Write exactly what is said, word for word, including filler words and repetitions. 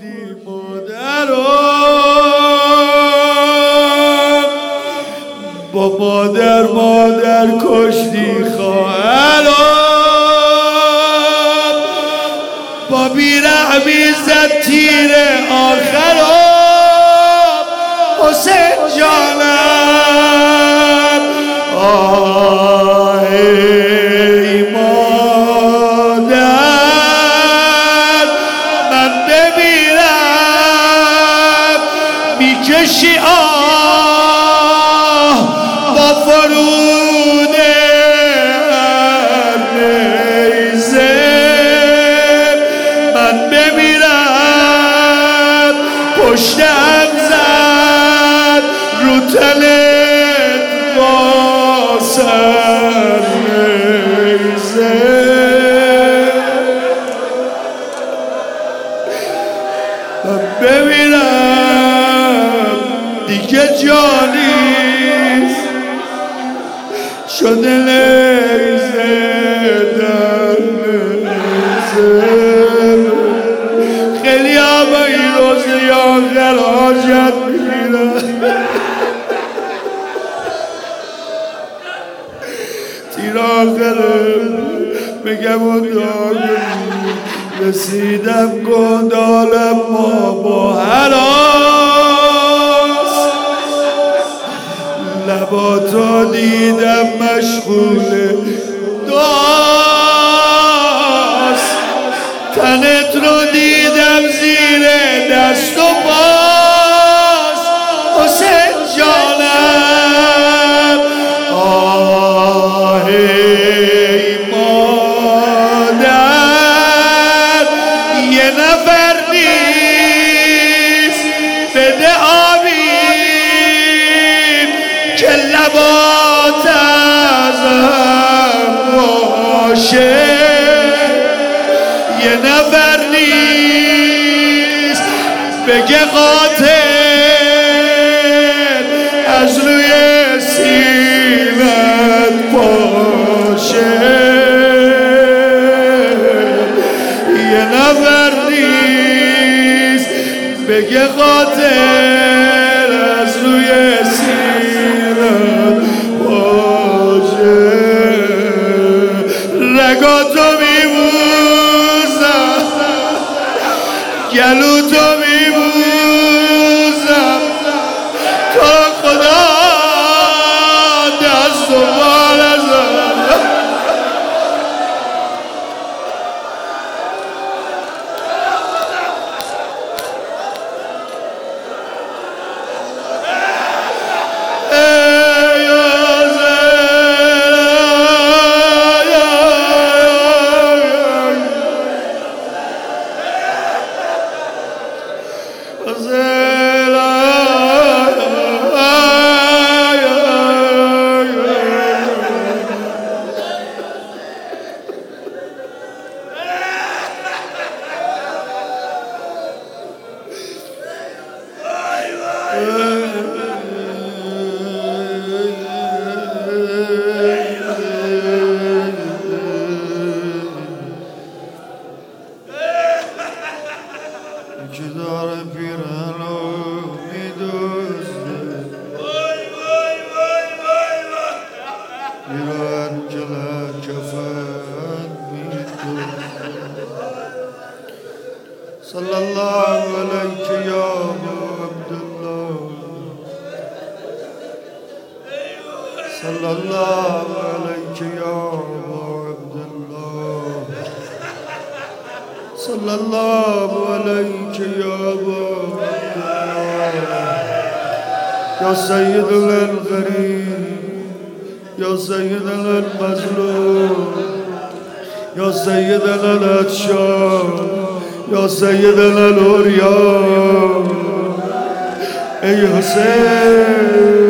کشتی مادرم، با مادر مادر کشتی خواهرم، با بیرحمی زد تیر آخرم. حسین جانم آه ای مادر، من بمیرم میکشی آه با فرود هر نیزه، من بمیرم پشتم زد رو تنت با سر نیزه، من بمیرم دیگه جانیست شده نیزه در نیزه. خیلی ها با این روزه آخر حاجت میگیرن، تیر آخره میگم اون داگه رسیدم گندالم ما با هراس، لباتو دیدم مشغول داست، تنت رو دیدم زیر دست و باز. حسین جانم آه ای مادر، یه نفر نیست بده آبیم که لبات از هم باشه، یه نفر نیست بگه قاتل از روی سینت باشه، یه نفر نیست بگه قاتل از روی سینت باشه. رگاتو میبوزم گلو تو میبوزم، تو خدا دست و بال ازم. که داره پیرهنو میدوزه، پیرهن کله کفن میدوزه. صلی الله علیک یا عبدالله، صلی الله علیک یا عبدالله، صلی الله علیک یا عبدالله، یا سید الغریب، یا سید المظلوم، یا سید العطشان، یا سید الاولیا. ای حسین